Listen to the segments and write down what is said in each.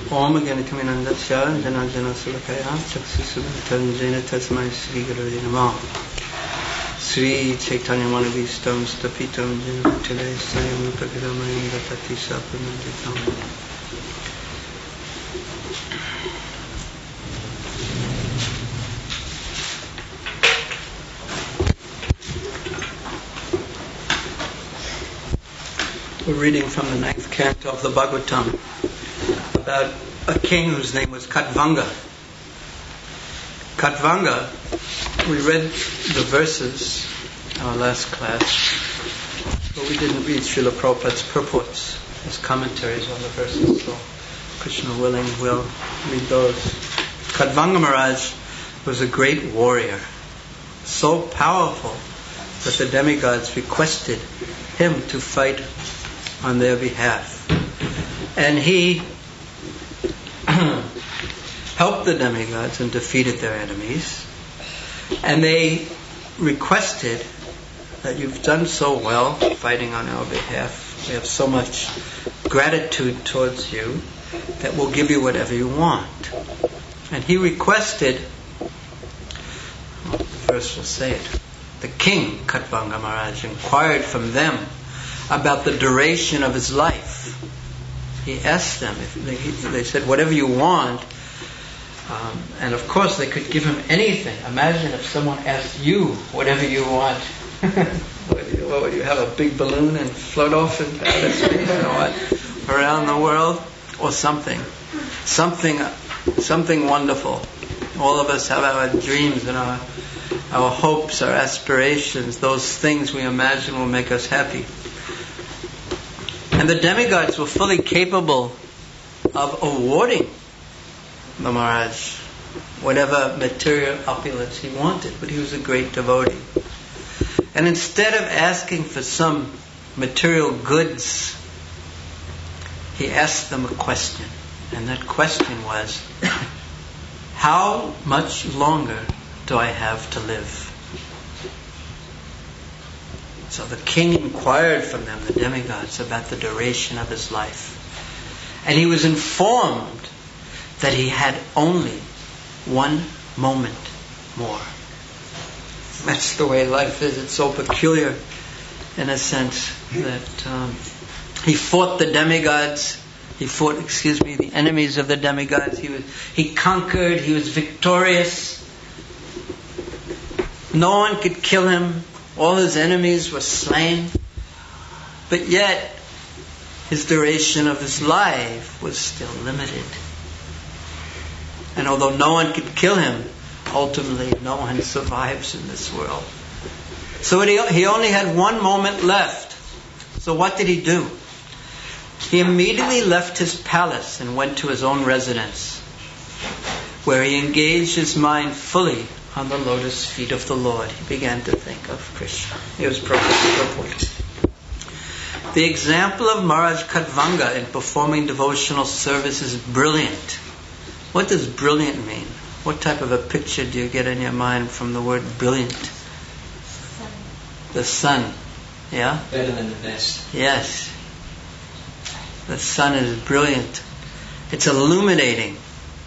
Om Ganitaminandasya Janajana Sulakaya Chaksusutanjena Tasmai Sri Guru Namah Sri Chaitanya Manavistam Stapitam Jena Bhattile Sayam Prakadamayam Gatati Sapananditam. We're reading from the 9th canto of the Bhagavatam about a king whose name was Khatvanga. Khatvanga, we read the verses in our last class, but we didn't read Srila Prabhupada's purports, his commentaries on the verses, so Krishna willing, we'll read those. Khatvanga Maharaj was a great warrior, so powerful that the demigods requested him to fight on their behalf. And he helped the demigods and defeated their enemies. And they requested that you've done so well fighting on our behalf. We have so much gratitude towards you that we'll give you whatever you want. And he requested, the verse will say it, the king, Khatvanga Maharaj, inquired from them about the duration of his life. He asked them, they said, whatever you want, and of course they could give him anything. Imagine if someone asked you whatever you want. What would you have, a big balloon and float off in Paris, around the world? Or something wonderful. All of us have our dreams and our hopes, our aspirations, those things we imagine will make us happy. And the demigods were fully capable of awarding the Maharaj whatever material opulence he wanted, but he was a great devotee. And instead of asking for some material goods, he asked them a question. And that question was, how much longer do I have to live? So the king inquired from them, the demigods, about the duration of his life. And he was informed that he had only 1 moment more. That's the way life is. It's so peculiar in a sense that he fought the demigods. The enemies of the demigods. He conquered. He was victorious. No one could kill him. All his enemies were slain. But yet, his duration of his life was still limited. And although no one could kill him, ultimately no one survives in this world. So he only had 1 moment left. So what did he do? He immediately left his palace and went to his own residence, where he engaged his mind fully on the lotus feet of the Lord. He began to think of Krishna. Here's Prabhupada's report. The example of Maharaj Khatvanga in performing devotional service is brilliant. What does brilliant mean? What type of a picture do you get in your mind from the word brilliant? Sun. The sun. Yeah? Better than the best. Yes. The sun is brilliant. It's illuminating.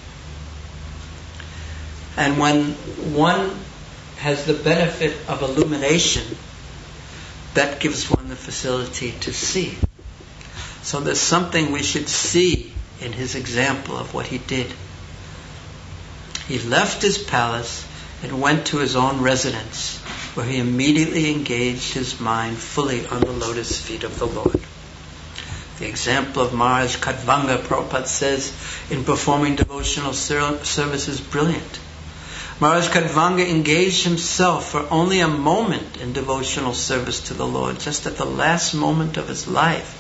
And when one has the benefit of illumination, that gives one the facility to see. So there's something we should see in his example of what he did. He left his palace and went to his own residence, where he immediately engaged his mind fully on the lotus feet of the Lord. The example of Maharaj Khatvanga, Prabhupada says, in performing devotional service is brilliant. Maharaj Khatvanga engaged himself for only a moment in devotional service to the Lord, just at the last moment of his life.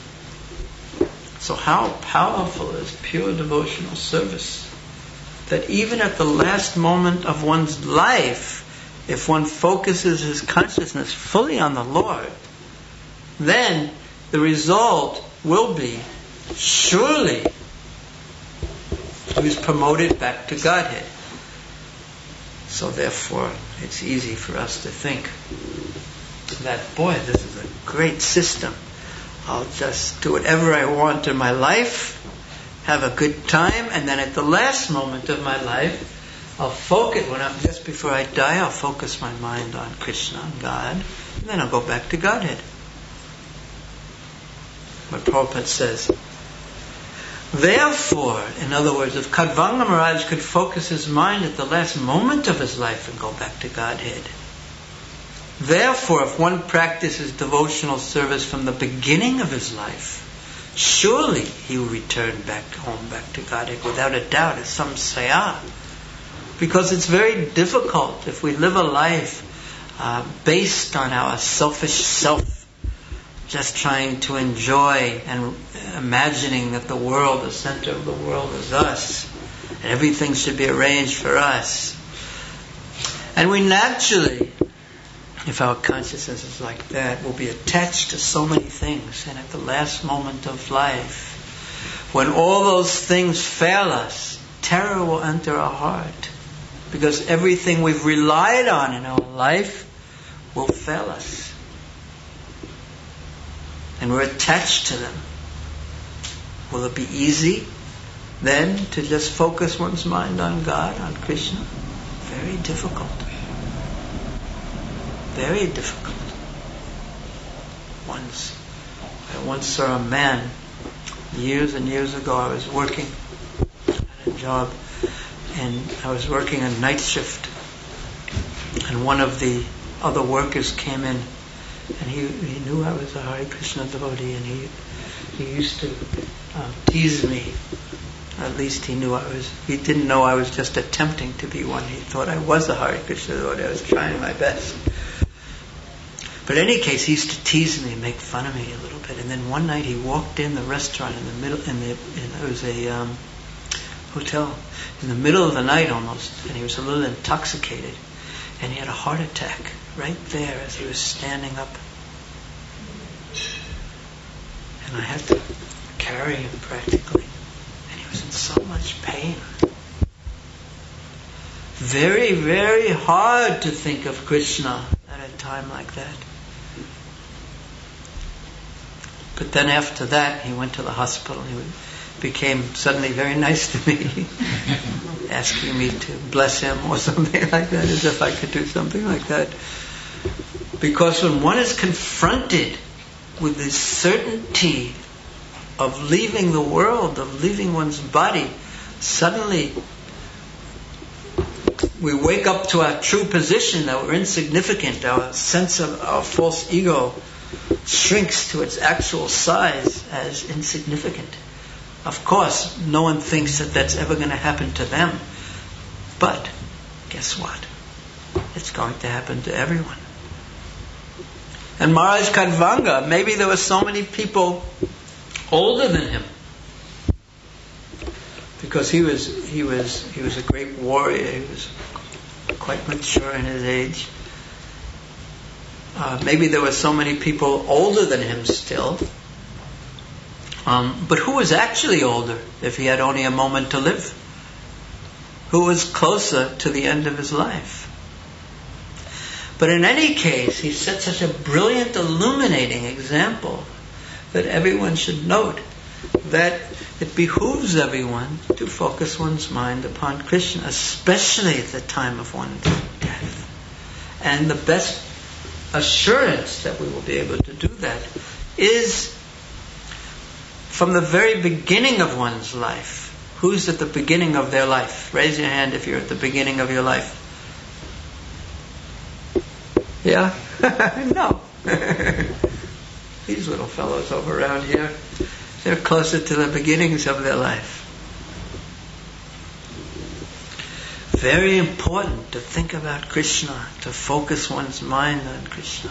So how powerful is pure devotional service? That even at the last moment of one's life, if one focuses his consciousness fully on the Lord, then the result will be, surely, he was promoted back to Godhead. So therefore, it's easy for us to think that, boy, this is a great system. I'll just do whatever I want in my life, have a good time, and then at the last moment of my life, I'll focus, just before I die, I'll focus my mind on Krishna, on God, and then I'll go back to Godhead. What Prabhupada says. Therefore, in other words, if Khatvanga Maharaj could focus his mind at the last moment of his life and go back to Godhead, therefore, if one practices devotional service from the beginning of his life, surely he will return back home, back to Godhead, without a doubt, as samsaya. Because it's very difficult if we live a life based on our selfish self, just trying to enjoy and imagining that the world, the center of the world is us, and everything should be arranged for us. And we naturally, if our consciousness is like that, will be attached to so many things. And at the last moment of life, when all those things fail us, terror will enter our heart. Because everything we've relied on in our life will fail us. And we're attached to them. Will it be easy then to just focus one's mind on God, on Krishna? Very difficult. Very difficult. I once saw a man, years and years ago, I was working at a job, and I was working a night shift, and one of the other workers came in, and he knew I was a Hare Krishna devotee, and he used to tease me. At least he didn't know I was just attempting to be one. He thought I was a Hare Krishna devotee. I was trying my best. But in any case, he used to tease me and make fun of me a little bit. And then one night he walked in the restaurant it was a hotel, in the middle of the night almost, and he was a little intoxicated, and he had a heart attack right there as he was standing up. And I had to carry him practically, and he was in so much pain. Very, very hard to think of Krishna at a time like that. But then after that, he went to the hospital. He became suddenly very nice to me, asking me to bless him or something like that, as if I could do something like that. Because when one is confronted with the certainty of leaving the world, of leaving one's body, suddenly we wake up to our true position, that we're insignificant. Our sense of our false ego shrinks to its actual size as insignificant. Of course, no one thinks that that's ever going to happen to them. But guess what? It's going to happen to everyone. And Maharaj Khatvanga, maybe there were so many people older than him, because he was a great warrior. He was quite mature in his age. Maybe there were so many people older than him still. But who was actually older if he had only a moment to live? Who was closer to the end of his life? But in any case, he set such a brilliant, illuminating example that everyone should note that it behooves everyone to focus one's mind upon Krishna, especially at the time of one's death. And the best assurance that we will be able to do that is from the very beginning of one's life. Who's at the beginning of their life? Raise your hand if you're at the beginning of your life. Yeah? No. These little fellows over around here, they're closer to the beginnings of their life. Very important to think about Krishna, to focus one's mind on Krishna.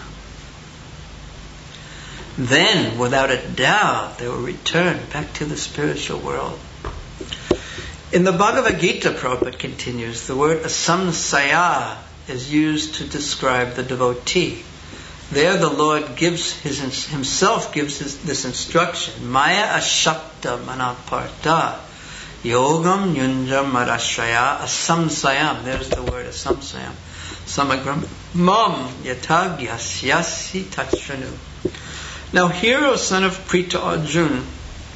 Then, without a doubt, they will return back to the spiritual world. In the Bhagavad Gita, Prabhupada continues, the word asamsaya is used to describe the devotee. There the Lord himself gives this instruction, Maya ashakta manaparta yogam yunjam marashraya asamsayam. There's the word asamsayam. Samagram mam yatag yasyasi tachranu. Now here, O son of Pritha Arjuna,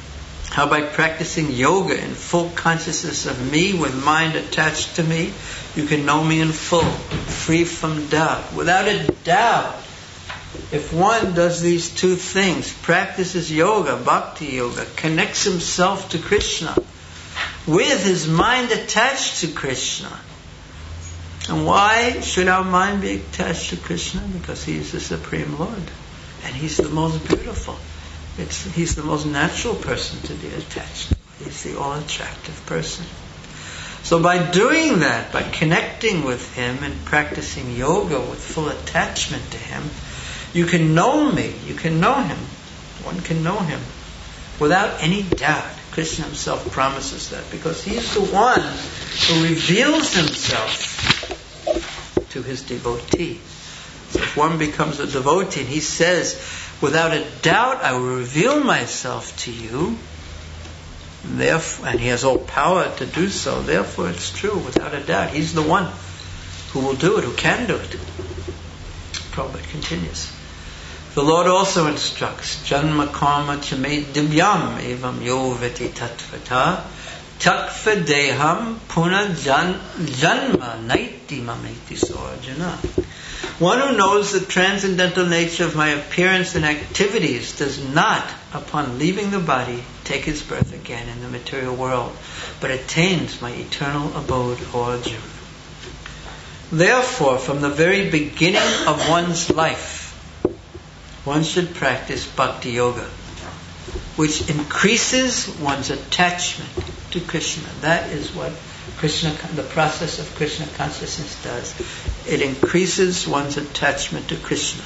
How by practicing yoga in full consciousness of me with mind attached to me, you can know me in full, free from doubt. Without a doubt, if one does these two things, practices yoga, bhakti yoga, connects himself to Krishna, with his mind attached to Krishna. And why should our mind be attached to Krishna? Because he is the Supreme Lord. And he's the most beautiful. He's the most natural person to be attached to. He's the all-attractive person. So by doing that, by connecting with him and practicing yoga with full attachment to him, you can know me, you can know him. One can know him without any doubt. Krishna himself promises that, because he's the one who reveals himself to his devotee. So if one becomes a devotee and he says, without a doubt I will reveal myself to you, therefore, and he has all power to do so, therefore it's true, without a doubt. He's the one who will do it, who can do it. Prabhupada continues. The Lord also instructs, Janma karma chame divyam evam yo veti tatvata takva deham puna janma naiti mameti sarjana. One who knows the transcendental nature of my appearance and activities does not, upon leaving the body, take his birth again in the material world, but attains my eternal abode, O Arjuna. Therefore, from the very beginning of one's life, one should practice bhakti yoga, which increases one's attachment to Krishna. That is what the process of Krishna consciousness does. It increases one's attachment to Krishna.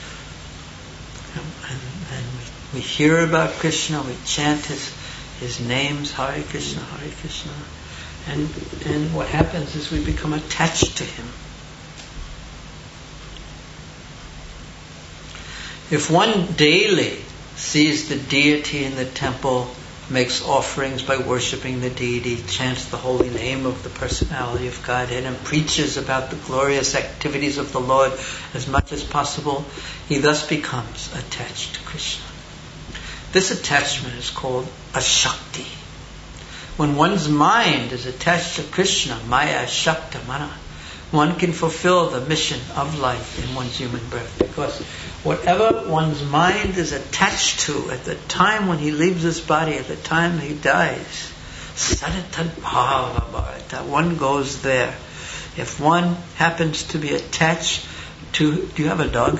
And we hear about Krishna, we chant his names, Hare Krishna, Hare Krishna. And what happens is we become attached to him. If one daily sees the deity in the temple, makes offerings by worshipping the deity, chants the holy name of the personality of Godhead, and preaches about the glorious activities of the Lord as much as possible, he thus becomes attached to Krishna. This attachment is called Ashakti. When one's mind is attached to Krishna, Maya Shakta Mana, one can fulfill the mission of life in one's human birth, because whatever one's mind is attached to at the time when he leaves this body, at the time he dies, Saratad Bhava Bharata, one goes there. If one happens to be attached to, do you have a dog?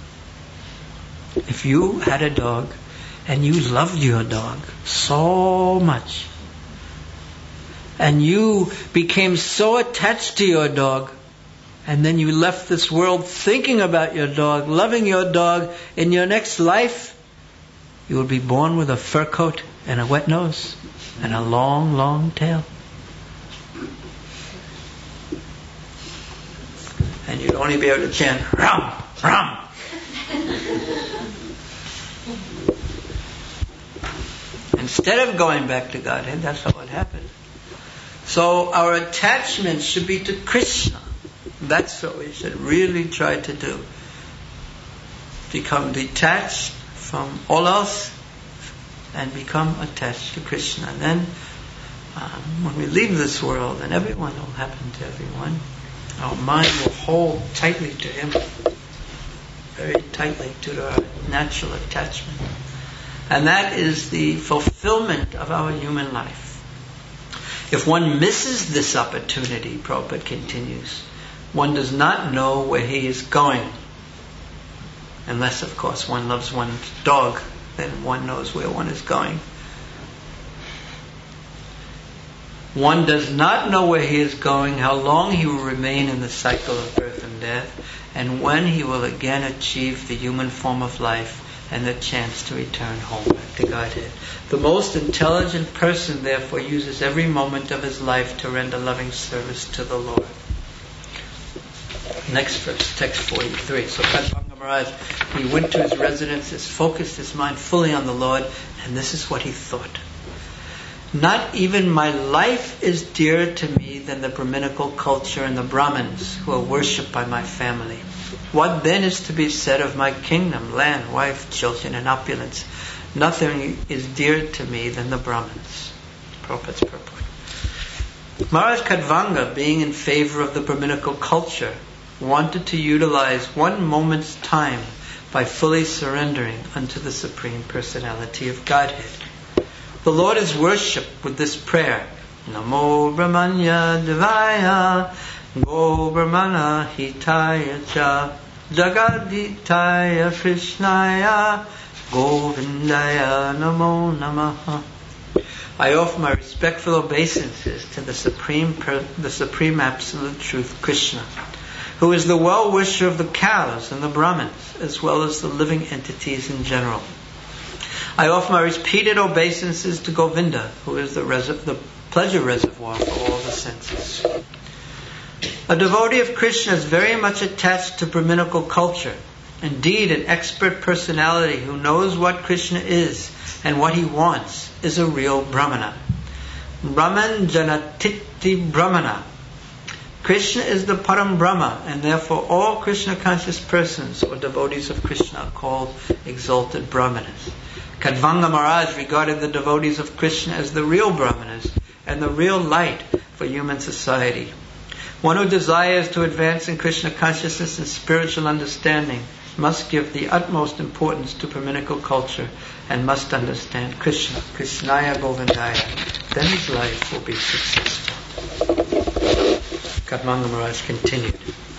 If you had a dog and you loved your dog so much, and you became so attached to your dog, and then you left this world thinking about your dog, loving your dog, in your next life, you will be born with a fur coat and a wet nose and a long, long tail. And you'd only be able to chant, Ram, Ram. Instead of going back to Godhead, that's not what happened. So our attachment should be to Krishna. That's what we should really try to do. Become detached from all else and become attached to Krishna. And then when we leave this world, and everyone will happen to everyone, our mind will hold tightly to him, very tightly to our natural attachment. And that is the fulfillment of our human life. If one misses this opportunity, Prabhupada continues, one does not know where he is going. Unless, of course, one loves one's dog, then one knows where one is going. One does not know where he is going, how long he will remain in the cycle of birth and death, and when he will again achieve the human form of life and the chance to return home back to Godhead. The most intelligent person, therefore, uses every moment of his life to render loving service to the Lord. Next verse, text 43. So Padmanga Maharaj, he went to his residence, focused his mind fully on the Lord, and this is what he thought. Not even my life is dearer to me than the Brahminical culture and the Brahmins who are worshipped by my family. What then is to be said of my kingdom, land, wife, children, and opulence? Nothing is dearer to me than the Brahmins. Prabhupada's purport. Maharaj Khatvanga, being in favor of the Brahminical culture, wanted to utilize one moment's time by fully surrendering unto the Supreme Personality of Godhead. The Lord is worshipped with this prayer: Namo Brahmanya Devaya Go Brahmana Hitaya Cha Jagaditaya Krishnaya Govindaya Namo Namaha. I offer my respectful obeisances to the Supreme Absolute Truth, Krishna, who is the well-wisher of the cows and the Brahmins, as well as the living entities in general. I offer my repeated obeisances to Govinda, who is the pleasure reservoir for all the senses. A devotee of Krishna is very much attached to Brahminical culture. Indeed, an expert personality who knows what Krishna is and what he wants is a real Brahmana. Brahman Janatiti Brahmana. Krishna is the Param Brahma, and therefore all Krishna conscious persons or devotees of Krishna are called exalted Brahmanas. Khatvanga Maharaj regarded the devotees of Krishna as the real Brahmanas and the real light for human society. One who desires to advance in Krishna consciousness and spiritual understanding must give the utmost importance to Brahminical culture and must understand Krishna, Krishnaya Govindaya. Then his life will be successful. Khatvanga Maharaj continued.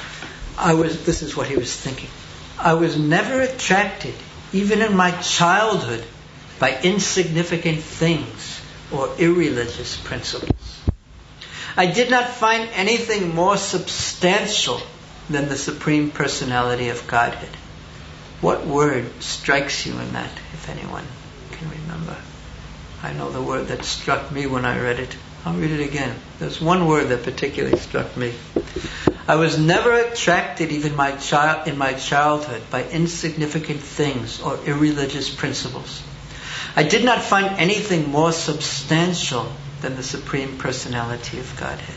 This is what he was thinking. I was never attracted, even in my childhood, by insignificant things or irreligious principles. I did not find anything more substantial than the Supreme Personality of Godhead. What word strikes you in that, if anyone can remember? I know the word that struck me when I read it. I'll read it again. There's one word that particularly struck me. I was never attracted, even in my childhood, by insignificant things or irreligious principles. I did not find anything more substantial than the Supreme Personality of Godhead.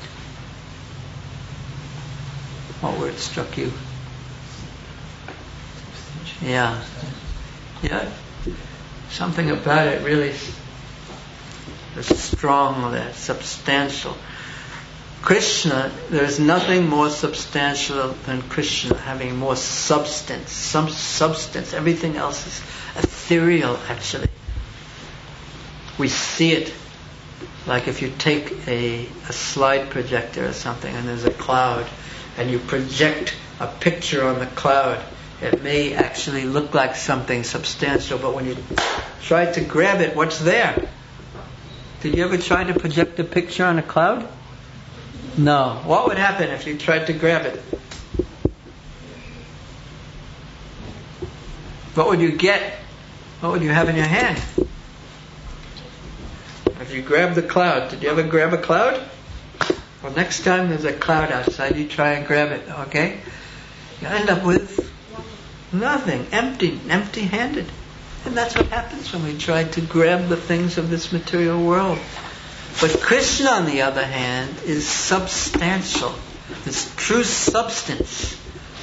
What word struck you? Yeah. Something about it really is strong, that substantial. Krishna, there's nothing more substantial than Krishna having more substance. Some substance. Everything else is ethereal, actually. We see it. Like if you take a slide projector or something and there's a cloud and you project a picture on the cloud, it may actually look like something substantial, but when you try to grab it, what's there? Did you ever try to project a picture on a cloud? No. What would happen if you tried to grab it? What would you get? What would you have in your hand? If you grab the cloud, did you ever grab a cloud? Well, next time there's a cloud outside, you try and grab it, okay? You end up with nothing, empty-handed. And that's what happens when we try to grab the things of this material world. But Krishna, on the other hand, is substantial. This true substance.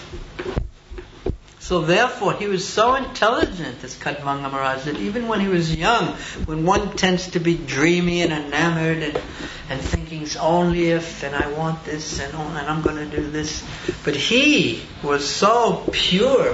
So therefore, he was so intelligent, this Khatvanga Maharaj, that even when he was young, when one tends to be dreamy and enamored and thinking only if, and I want this, and I'm going to do this. But he was so pure.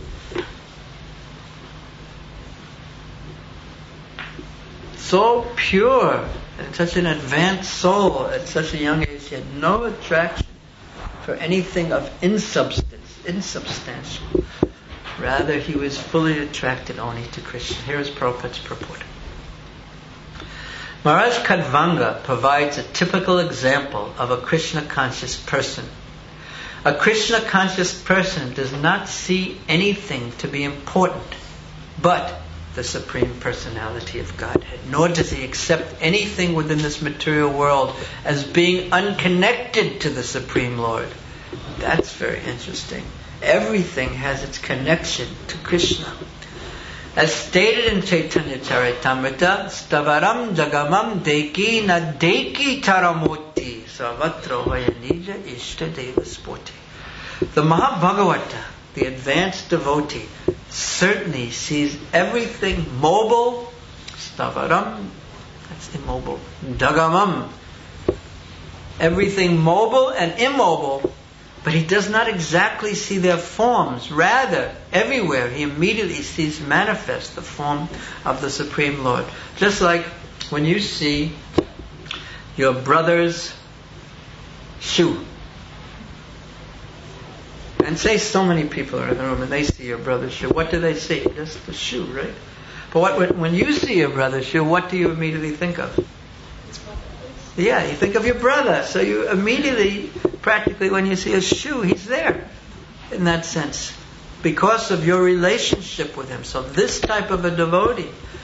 So pure, and such an advanced soul at such a young age, he had no attraction for anything of insubstantial. Rather, he was fully attracted only to Krishna. Here is Prabhupada's purport. Maharaj Khatvanga provides a typical example of a Krishna-conscious person. A Krishna-conscious person does not see anything to be important but the Supreme Personality of Godhead, nor does he accept anything within this material world as being unconnected to the Supreme Lord. That's very interesting. Everything has its connection to Krishna. As stated in Chaitanya Charitamrita, Stavaram Jagamam Deki Na Deki Taramoti Sarvatra Vayanija Ishta Deva Sporti. The Mahabhagavata, the advanced devotee, certainly sees everything mobile, stavaram, that's immobile, dagamam, everything mobile and immobile, but he does not exactly see their forms. Rather, everywhere he immediately sees manifest the form of the Supreme Lord. Just like when you see your brother's shoe. And say so many people are in the room and they see your brother's shoe. What do they see? Just the shoe, right? But when you see your brother's shoe, what do you immediately think of? Yeah, you think of your brother. So you immediately, practically when you see a shoe, he's there. In that sense. Because of your relationship with him. So this type of a devotee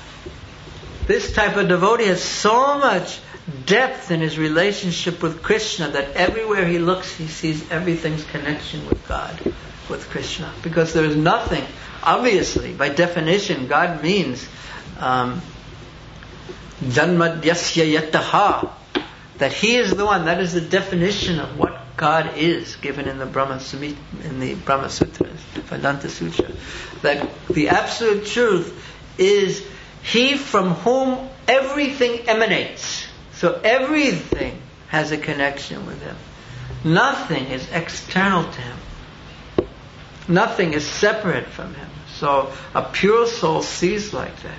has so much depth in his relationship with Krishna that everywhere he looks he sees everything's connection with God, with Krishna. Because there is nothing, obviously, by definition, God means Janmadyasya Yataha, that he is the one. That is the definition of what God is, given in the Brahma Sutras, Vedanta Sutra. That the absolute truth is he from whom everything emanates. So everything has a connection with him. Nothing is external to him. Nothing is separate from him. So a pure soul sees like that.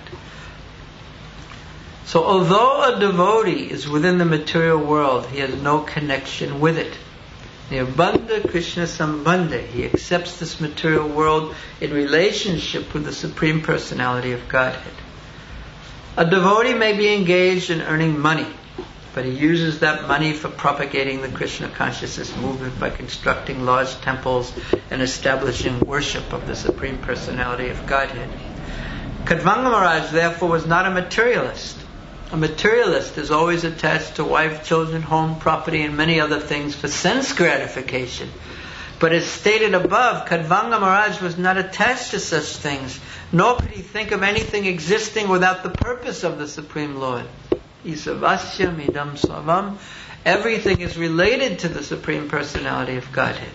So although a devotee is within the material world, he has no connection with it. Nirbandha Krishna Sambandha. He accepts this material world in relationship with the Supreme Personality of Godhead. A devotee may be engaged in earning money, but he uses that money for propagating the Krishna consciousness movement by constructing large temples and establishing worship of the Supreme Personality of Godhead. Kadvanga Maharaj, therefore, was not a materialist. A materialist is always attached to wife, children, home, property, and many other things for sense gratification. But as stated above, Kadvanga Maharaj was not attached to such things, nor could he think of anything existing without the purpose of the Supreme Lord. Isavasyam idam swavam. Everything is related to the Supreme Personality of Godhead.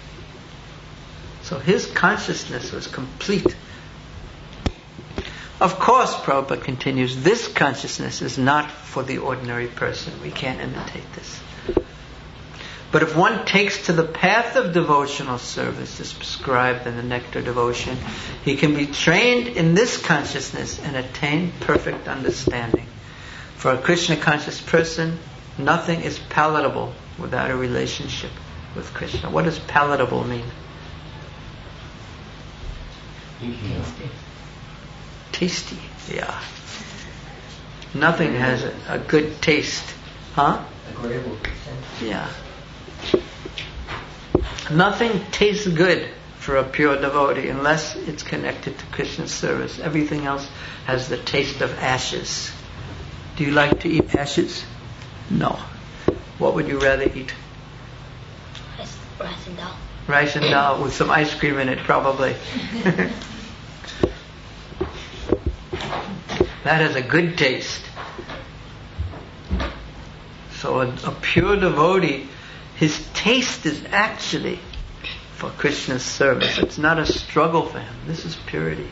So his consciousness was complete. Of course, Prabhupada continues, this consciousness is not for the ordinary person. We can't imitate this. But if one takes to the path of devotional service as prescribed in the Nectar Devotion, he can be trained in this consciousness and attain perfect understanding. For a Krishna conscious person, nothing is palatable without a relationship with Krishna. What does palatable mean? Tasty. Yeah. Nothing has a good taste. Huh? Agreeable. Yeah. Nothing tastes good for a pure devotee unless it's connected to Krishna's service. Everything else has the taste of ashes. Do you like to eat ashes? No. What would you rather eat? Rice and dal. Rice and dal with some ice cream in it, probably. That has a good taste. So a pure devotee, his taste is actually for Krishna's service. It's not a struggle for him. This is purity.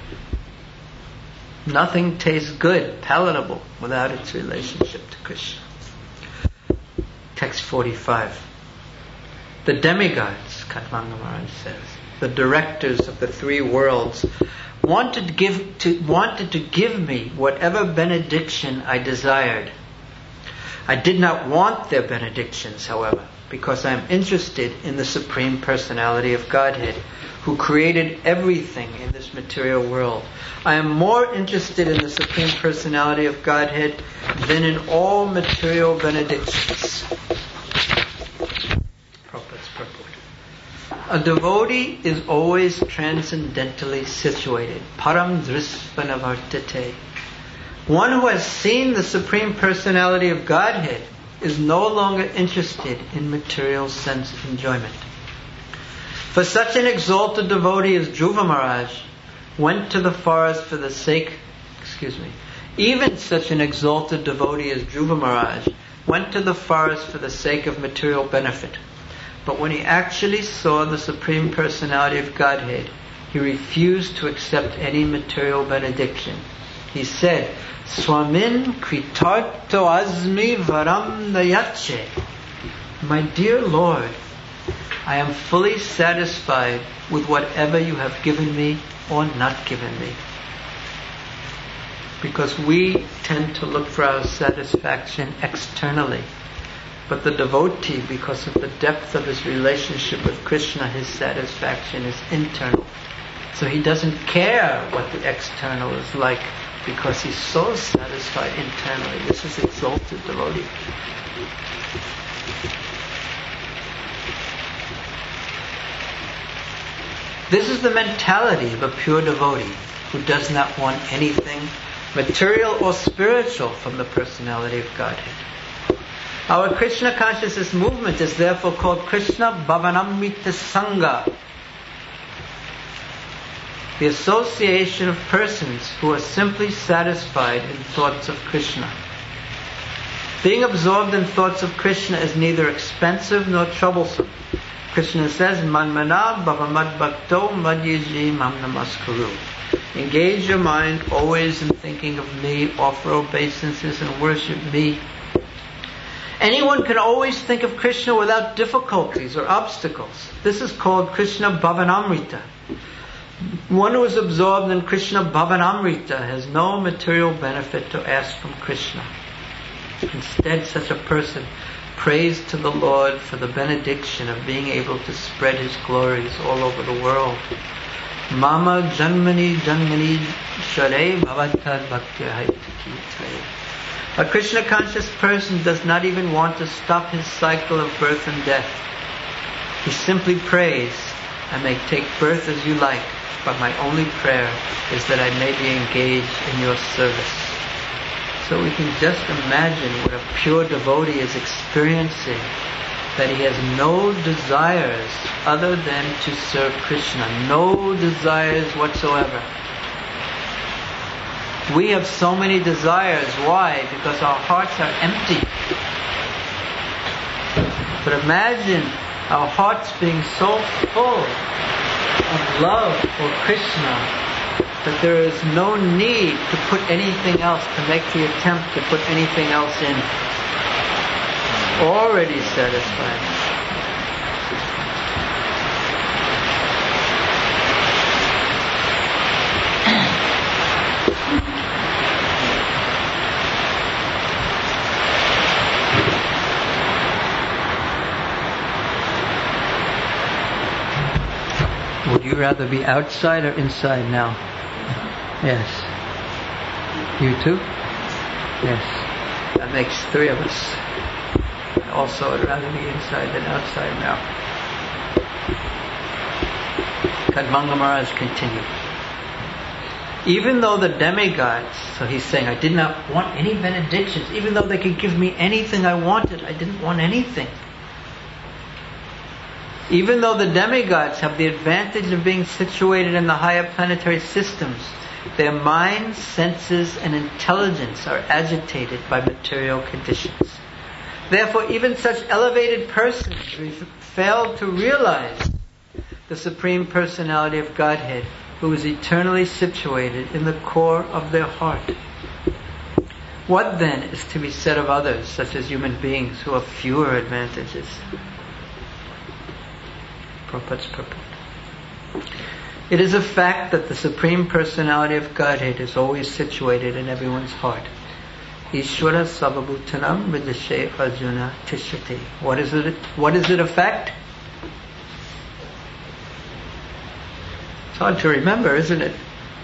Nothing tastes good, palatable, without its relationship to Krishna. Text 45. The demigods, Kadvanga Maharaj says, the directors of the three worlds, wanted to give me whatever benediction I desired. I did not want their benedictions, however, because I am interested in the Supreme Personality of Godhead, who created everything in this material world. I am more interested in the Supreme Personality of Godhead than in all material benedictions. Prabhupada's purport. A devotee is always transcendentally situated. Param drisvanavartate. One who has seen the Supreme Personality of Godhead is no longer interested in material sense enjoyment. For such an exalted devotee as Dhruva Maharaj went to the forest for the sake, even such an exalted devotee as Dhruva Maharaj went to the forest for the sake of material benefit. But when he actually saw the Supreme Personality of Godhead, he refused to accept any material benediction. He said, Swamin kritarto azmi varam nayache. My dear Lord, I am fully satisfied with whatever you have given me or not given me. Because we tend to look for our satisfaction externally. But the devotee, because of the depth of his relationship with Krishna, his satisfaction is internal. So he doesn't care what the external is like, because he's so satisfied internally. This is exalted devotee. This is the mentality of a pure devotee who does not want anything material or spiritual from the personality of Godhead. Our Krishna consciousness movement is therefore called Krishna Bhavanamrita Sangha, the association of persons who are simply satisfied in thoughts of Krishna. Being absorbed in thoughts of Krishna is neither expensive nor troublesome. Krishna says, Manmana Bhavamad Bhakto Madhyaji Mam Namaskuru. Engage your mind always in thinking of me, offer obeisances and worship me. Anyone can always think of Krishna without difficulties or obstacles. This is called Krishna Bhavanamrita. One who is absorbed in Krishna Bhavanamrita has no material benefit to ask from Krishna. Instead, such a person prays to the Lord for the benediction of being able to spread His glories all over the world. Mama Janmani Janmani Share Bhavatad Bhaktya Haitaki. A Krishna conscious person does not even want to stop his cycle of birth and death. He simply prays, I may take birth as you like, but my only prayer is that I may be engaged in your service. So we can just imagine what a pure devotee is experiencing, that he has no desires other than to serve Krishna. No desires whatsoever. We have so many desires. Why? Because our hearts are empty. But imagine our hearts being so full of love for Krishna that there is no need to put anything else, to make the attempt to put anything else in. Already satisfied. Would you rather be outside or inside now? Yes. You too? Yes. That makes three of us. Also, I'd rather be inside than outside now. Kadmanga Maharaj continued. Even though the demigods, so he's saying, I did not want any benedictions. Even though they could give me anything I wanted, I didn't want anything. Even though the demigods have the advantage of being situated in the higher planetary systems, their minds, senses, and intelligence are agitated by material conditions. Therefore, even such elevated persons fail to realize the Supreme Personality of Godhead, who is eternally situated in the core of their heart. What then is to be said of others, such as human beings, who have fewer advantages? Prabhupada's purport. It is a fact that the Supreme Personality of Godhead is always situated in everyone's heart. Ishvara Savabhutanam Vidashe Arjuna Tishrati. What is it a fact? It's hard to remember, isn't it?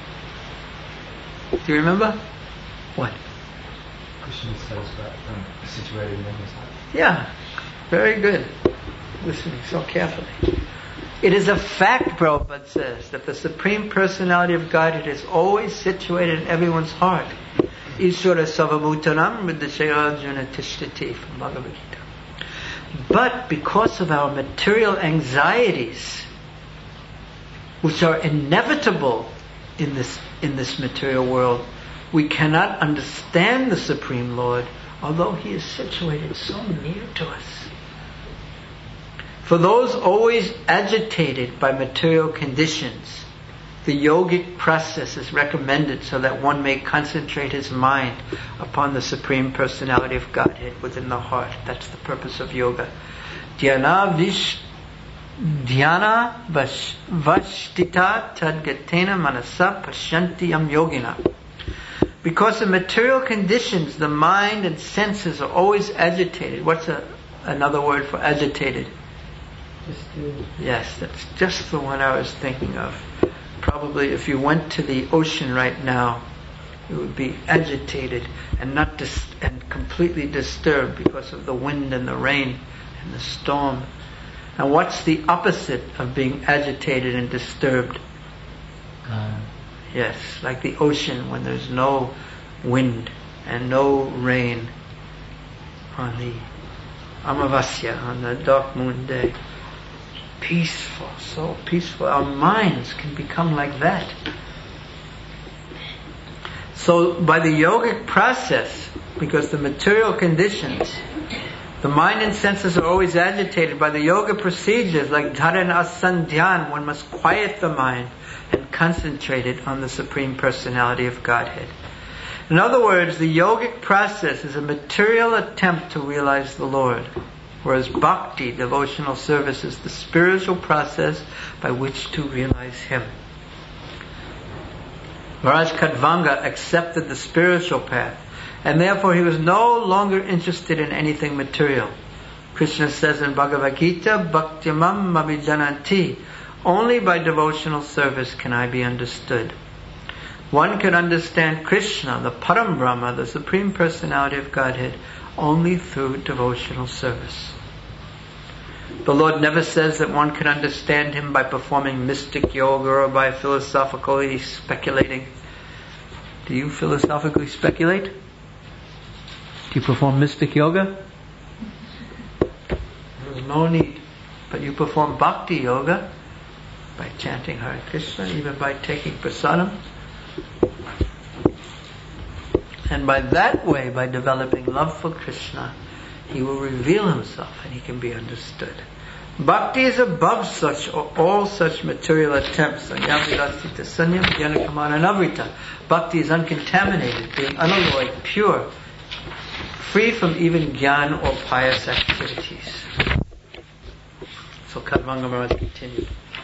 Do you remember? What? Krishna says that situated in his heart. Yeah, very good. Listening so carefully. It is a fact, Prabhupada says, that the Supreme Personality of Godhead is always situated in everyone's heart. Ishvara Savabhutanam Vidashe Arjuna Tishtati from Bhagavad Gita. But because of our material anxieties, which are inevitable in this material world, we cannot understand the Supreme Lord, although He is situated so near to us. For those always agitated by material conditions, The yogic process is recommended so that one may concentrate his mind upon the Supreme Personality of Godhead within the heart. That's the purpose of yoga. Dhyana vashtita tadgatena manasa pashyantiyam yogina. Because in material conditions, the mind and senses are always agitated. What's another word for agitated? Yes, that's just the one I was thinking of. Probably if you went to the ocean right now, it would be agitated and and completely disturbed because of the wind and the rain and the storm. And what's the opposite of being agitated and disturbed? Yes, like the ocean when there's no wind and no rain on the Amavasya, on the dark moon day. Peaceful, so peaceful. Our minds can become like that. So by the yogic process, because the material conditions, the mind and senses are always agitated, by the yoga procedures like dharana asana dhyan, one must quiet the mind and concentrate it on the Supreme Personality of Godhead. In other words, the yogic process is a material attempt to realize the Lord, whereas bhakti, devotional service, is the spiritual process by which to realize Him. Maharaj Khatvanga accepted the spiritual path, and therefore he was no longer interested in anything material. Krishna says in Bhagavad Gita, Bhaktimam abhijananti, only by devotional service can I be understood. One can understand Krishna, the Param Brahma, the Supreme Personality of Godhead, only through devotional service. The Lord never says that one can understand Him by performing mystic yoga or by philosophically speculating. Do you philosophically speculate? Do you perform mystic yoga? There's no need. But you perform bhakti yoga by chanting Hare Krishna, even by taking prasadam. And by that way, by developing love for Krishna, He will reveal Himself and He can be understood. Bhakti is above such or all such material attempts. Bhakti is uncontaminated, being unalloyed, pure, free from even jnana or pious activities. So Khatvanga Maharaj continued.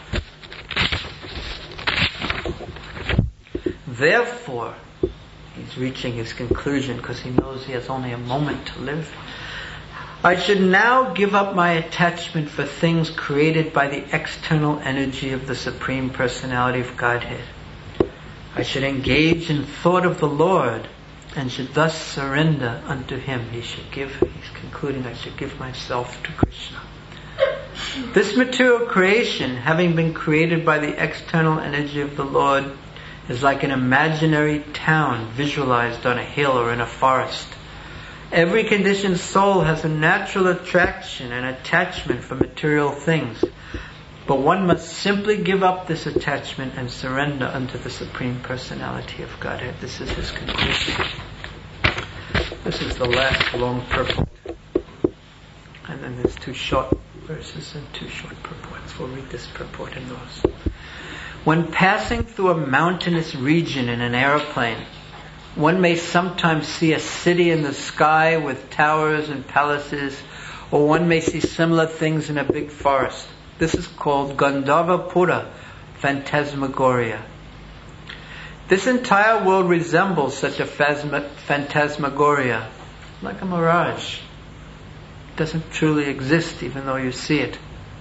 Therefore, he's reaching his conclusion because he knows he has only a moment to live. I should now give up my attachment for things created by the external energy of the Supreme Personality of Godhead. I should engage in thought of the Lord and should thus surrender unto Him. He's concluding, I should give myself to Krishna. This material creation, having been created by the external energy of the Lord, is like an imaginary town visualized on a hill or in a forest. Every conditioned soul has a natural attraction and attachment for material things, but one must simply give up this attachment and surrender unto the Supreme Personality of Godhead. This is his conclusion. This is the last long purport. And then there's 2 short verses and 2 short purports. We'll read this purport and those. When passing through a mountainous region in an aeroplane, one may sometimes see a city in the sky with towers and palaces, or one may see similar things in a big forest. This is called Gandharvapura, phantasmagoria. This entire world resembles such a phantasmagoria, like a mirage. It doesn't truly exist even though you see it.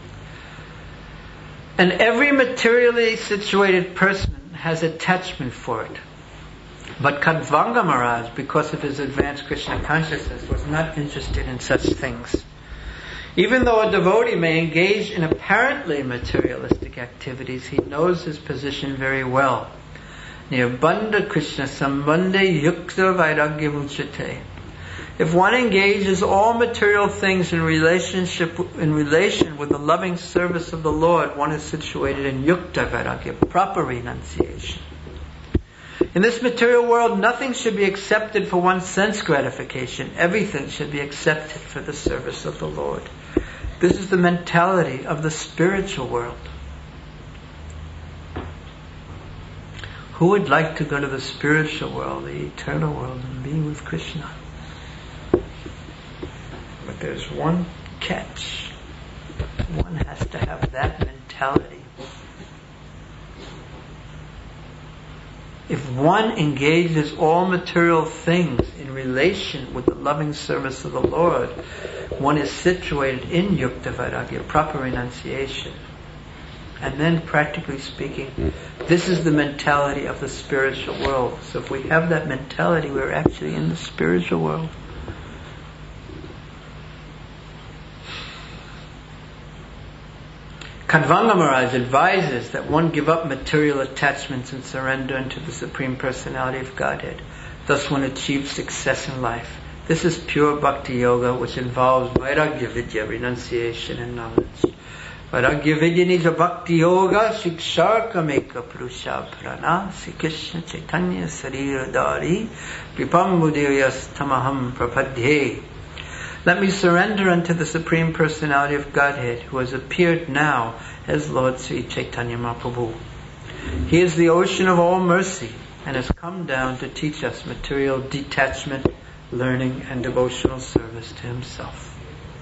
And every materially situated person has attachment for it. But Khatvanga Maharaj, because of his advanced Krishna consciousness, was not interested in such things. Even though a devotee may engage in apparently materialistic activities, he knows his position very well. Nirbandha Krishna Sambandhe Yukta Vairagyam Uchate. If one engages all material things in relation with the loving service of the Lord, one is situated in Yukta Vairagya, proper renunciation. In this material world, nothing should be accepted for one's sense gratification. Everything should be accepted for the service of the Lord. This is the mentality of the spiritual world. Who would like to go to the spiritual world, the eternal world, and be with Krishna? But there's one catch. One has to have that mentality. If one engages all material things in relation with the loving service of the Lord, one is situated in Yukta Vairagya, proper renunciation. And then, practically speaking, this is the mentality of the spiritual world. So if we have that mentality, we're actually in the spiritual world. Kadvanga Maharaj advises that one give up material attachments and surrender into the Supreme Personality of Godhead. Thus one achieves success in life. This is pure Bhakti Yoga, which involves Vairagya Vidya, renunciation and knowledge. Vairagya Vidya Nija Bhakti Yoga, Shiksharkameka Purusha Prana, Sri Krishna Chaitanya Sarira Dari, Vipam Buddhayas Tamaham Prapadhe. Let me surrender unto the Supreme Personality of Godhead, who has appeared now as Lord Sri Chaitanya Mahaprabhu. He is the ocean of all mercy and has come down to teach us material detachment, learning and devotional service to Himself.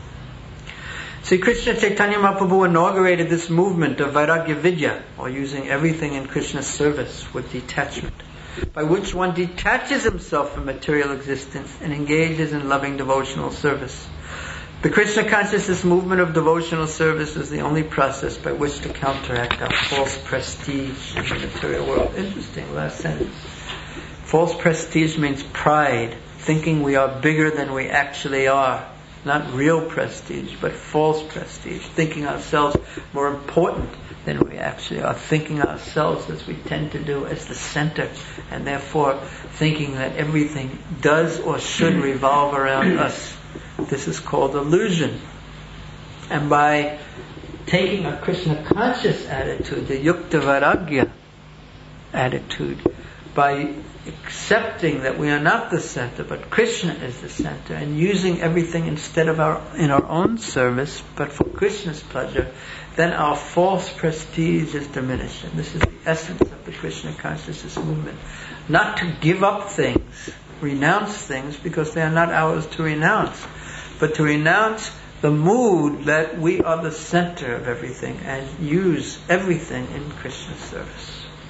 Sri Krishna Chaitanya Mahaprabhu inaugurated this movement of Vairagya Vidya, or using everything in Krishna's service with detachment, by which one detaches himself from material existence and engages in loving devotional service. The Krishna consciousness movement of devotional service is the only process by which to counteract our false prestige in the material world. Interesting, last sentence. False prestige means pride, thinking we are bigger than we actually are. Not real prestige, but false prestige, thinking ourselves more important than we actually are, thinking ourselves, as we tend to do, as the center, and therefore thinking that everything does or should revolve around us. This is called illusion. And by taking a Krishna conscious attitude, the Yukta Vairagya attitude, by accepting that we are not the center, but Krishna is the center, and using everything instead of in our own service, but for Krishna's pleasure, then our false prestige is diminished. And this is the essence of the Krishna consciousness movement. Not to give up things, renounce things, because they are not ours to renounce, but to renounce the mood that we are the center of everything and use everything in Krishna's service.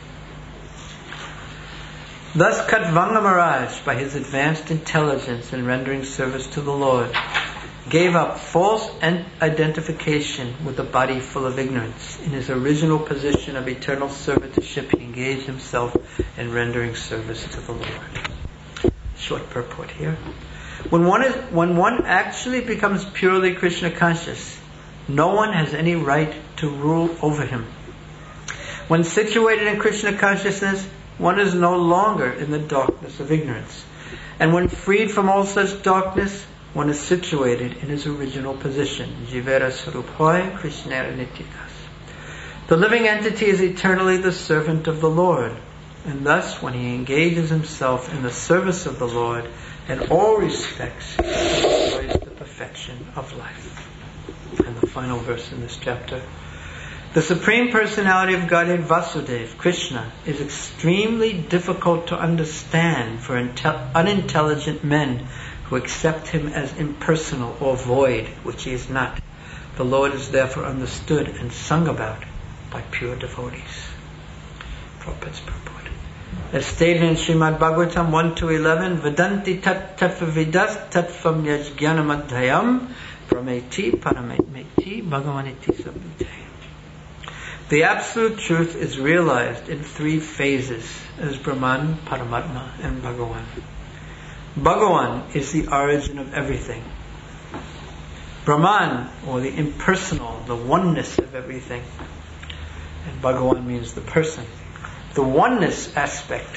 Thus Kadvanga Maharaj, by his advanced intelligence in rendering service to the Lord, gave up false identification with a body full of ignorance. In his original position of eternal servitorship, he engaged himself in rendering service to the Lord. Short purport here. When one actually becomes purely Krishna conscious, no one has any right to rule over him. When situated in Krishna consciousness, one is no longer in the darkness of ignorance. And when freed from all such darkness, one is situated in his original position. Jivera Saruphoy Krishnera Nitikas. The living entity is eternally the servant of the Lord. And thus, when he engages himself in the service of the Lord, in all respects, he enjoys the perfection of life. And the final verse in this chapter. The Supreme Personality of Godhead, Vasudeva, Krishna, is extremely difficult to understand for unintelligent men who accept him as impersonal or void, which he is not. The Lord is therefore understood and sung about by pure devotees. Prabhupada's purport. As stated in Srimad Bhagavatam 1-11, Vedanti tat tattva vidas tattvam yajnanam adhyayam prameti parametmeti bhagavaniti sabhute. The absolute truth is realized in three phases as Brahman, Paramatma, and Bhagavan. Bhagavan is the origin of everything. Brahman, or the impersonal, the oneness of everything. And Bhagavan means the person. The oneness aspect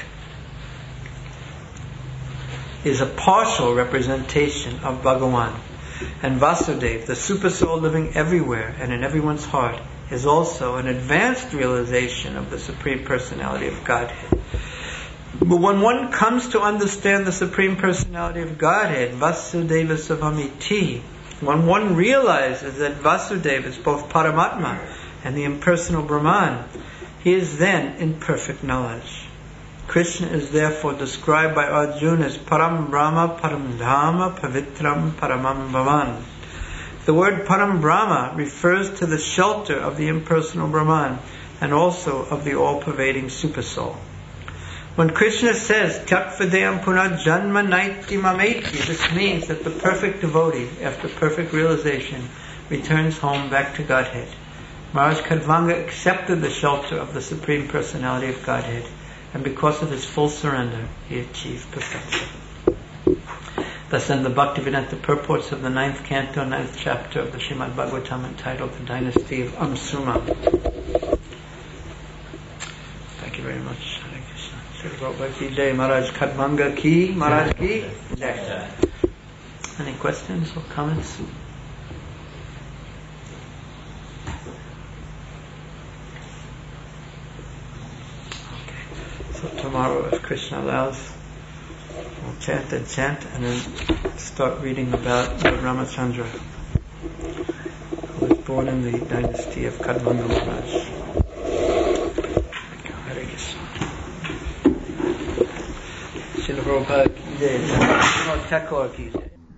is a partial representation of Bhagavan. And Vasudeva, the super soul living everywhere and in everyone's heart, is also an advanced realization of the Supreme Personality of Godhead. But when one comes to understand the Supreme Personality of Godhead, Vasudeva Savamiti, when one realizes that Vasudeva is both Paramatma and the impersonal Brahman, he is then in perfect knowledge. Krishna is therefore described by Arjuna as Param Brahma, Param Dhama, Pavitram, Paramam Bhavan. The word Param Brahma refers to the shelter of the impersonal Brahman and also of the all-pervading Supersoul. When Krishna says Tyakvadeyam Punah Janma Naiti Mameti, this means that the perfect devotee, after perfect realization, returns home back to Godhead. Maharaj Khadvanga accepted the shelter of the Supreme Personality of Godhead, and because of his full surrender, he achieved perfection. Thus then the Bhaktivedanta purports of the 9th canto, 9th chapter of the Srimad Bhagavatam entitled The Dynasty of Amsuma. Thank you very much. Hare Krishna. Sri Prabhupada ki jai, Maharaj Khadvanga ki, Maharaj ki jai. Any questions or comments? So tomorrow, if Krishna allows, we'll chant and then start reading about Lord Ramachandra, who was born in the dynasty of Kadmanga Maharaj. Hare Krishna. Srila Prabhupada ki jai. Thakur ki jai.